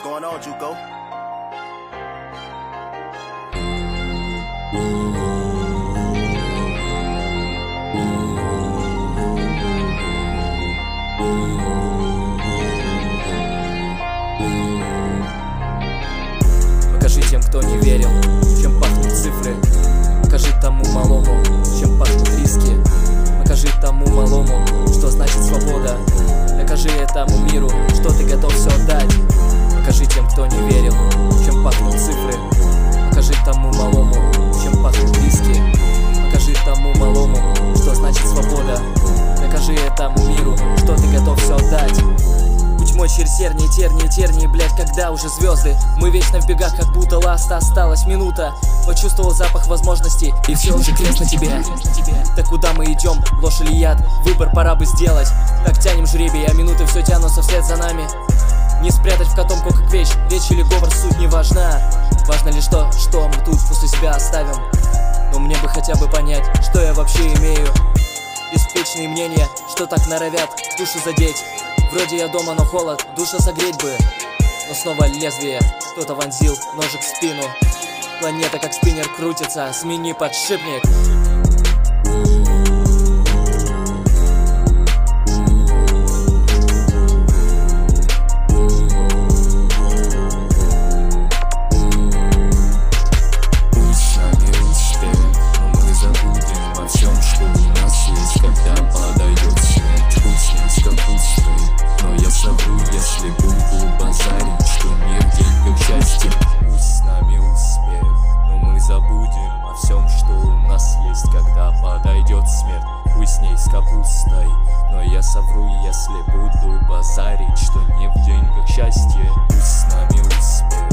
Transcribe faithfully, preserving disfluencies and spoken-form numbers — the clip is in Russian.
going on, Juco? Покажи тем, кто не верил, чем пахнут цифры. Покажи тому малому, чем пахнут риски. Покажи тому малому, что значит свобода. Докажи этому миру, что ты готов все отдать. Покажи тем, кто не верил, чем пахнут цифры. Покажи тому малому, чем пахнут риски. Покажи тому малому, что значит свобода. Докажи этому миру, что ты готов все отдать. Путь мой через тернии, тернии, тернии, блять, когда уже звезды. Мы вечно в бегах, как будто ласта, осталась минута. Почувствовал запах возможностей, и все уже крест на тебе. Так куда мы идем, ложь или яд? Выбор пора бы сделать. Так тянем жребий, а минуты все тянутся вслед за нами. Не спрятать в котомку как вещь, речь или говор, суть не важна. Важно лишь то, что мы тут после себя оставим. Но мне бы хотя бы понять, что я вообще имею. Беспечные мнения, что так норовят душу задеть. Вроде я дома, но холод, душа согреть бы. Но снова лезвие, кто-то вонзил ножик в спину. Планета как спиннер крутится, смени подшипник. Если буду базарить, что не в деньгах счастье. Пусть с нами успех, но мы забудем о всем, что у нас есть, когда подойдет смерть. Пусть с ней с капустой, но я совру, если буду базарить, что не в деньгах счастье. Пусть с нами успех,